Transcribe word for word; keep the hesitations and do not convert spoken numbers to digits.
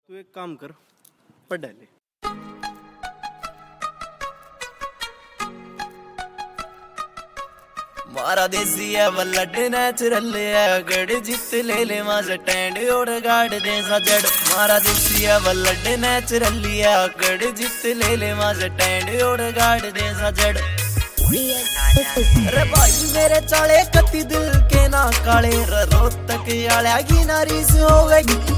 तू एक काम कर, पढ़ ले। मारा देसी है वल्लड नेचुरल है, गड़ जित ले ले मा स्टैंड और गाड़ दे सा जड़। मारा देसी है वल्लड नेचुरल है, गड़ जित ले ले मा स्टैंड और गाड़ दे सा जड़। अरे भाई मेरे चाले कत्ती दिल के ना काले, रोहतक आलिया की नारी से हो गई।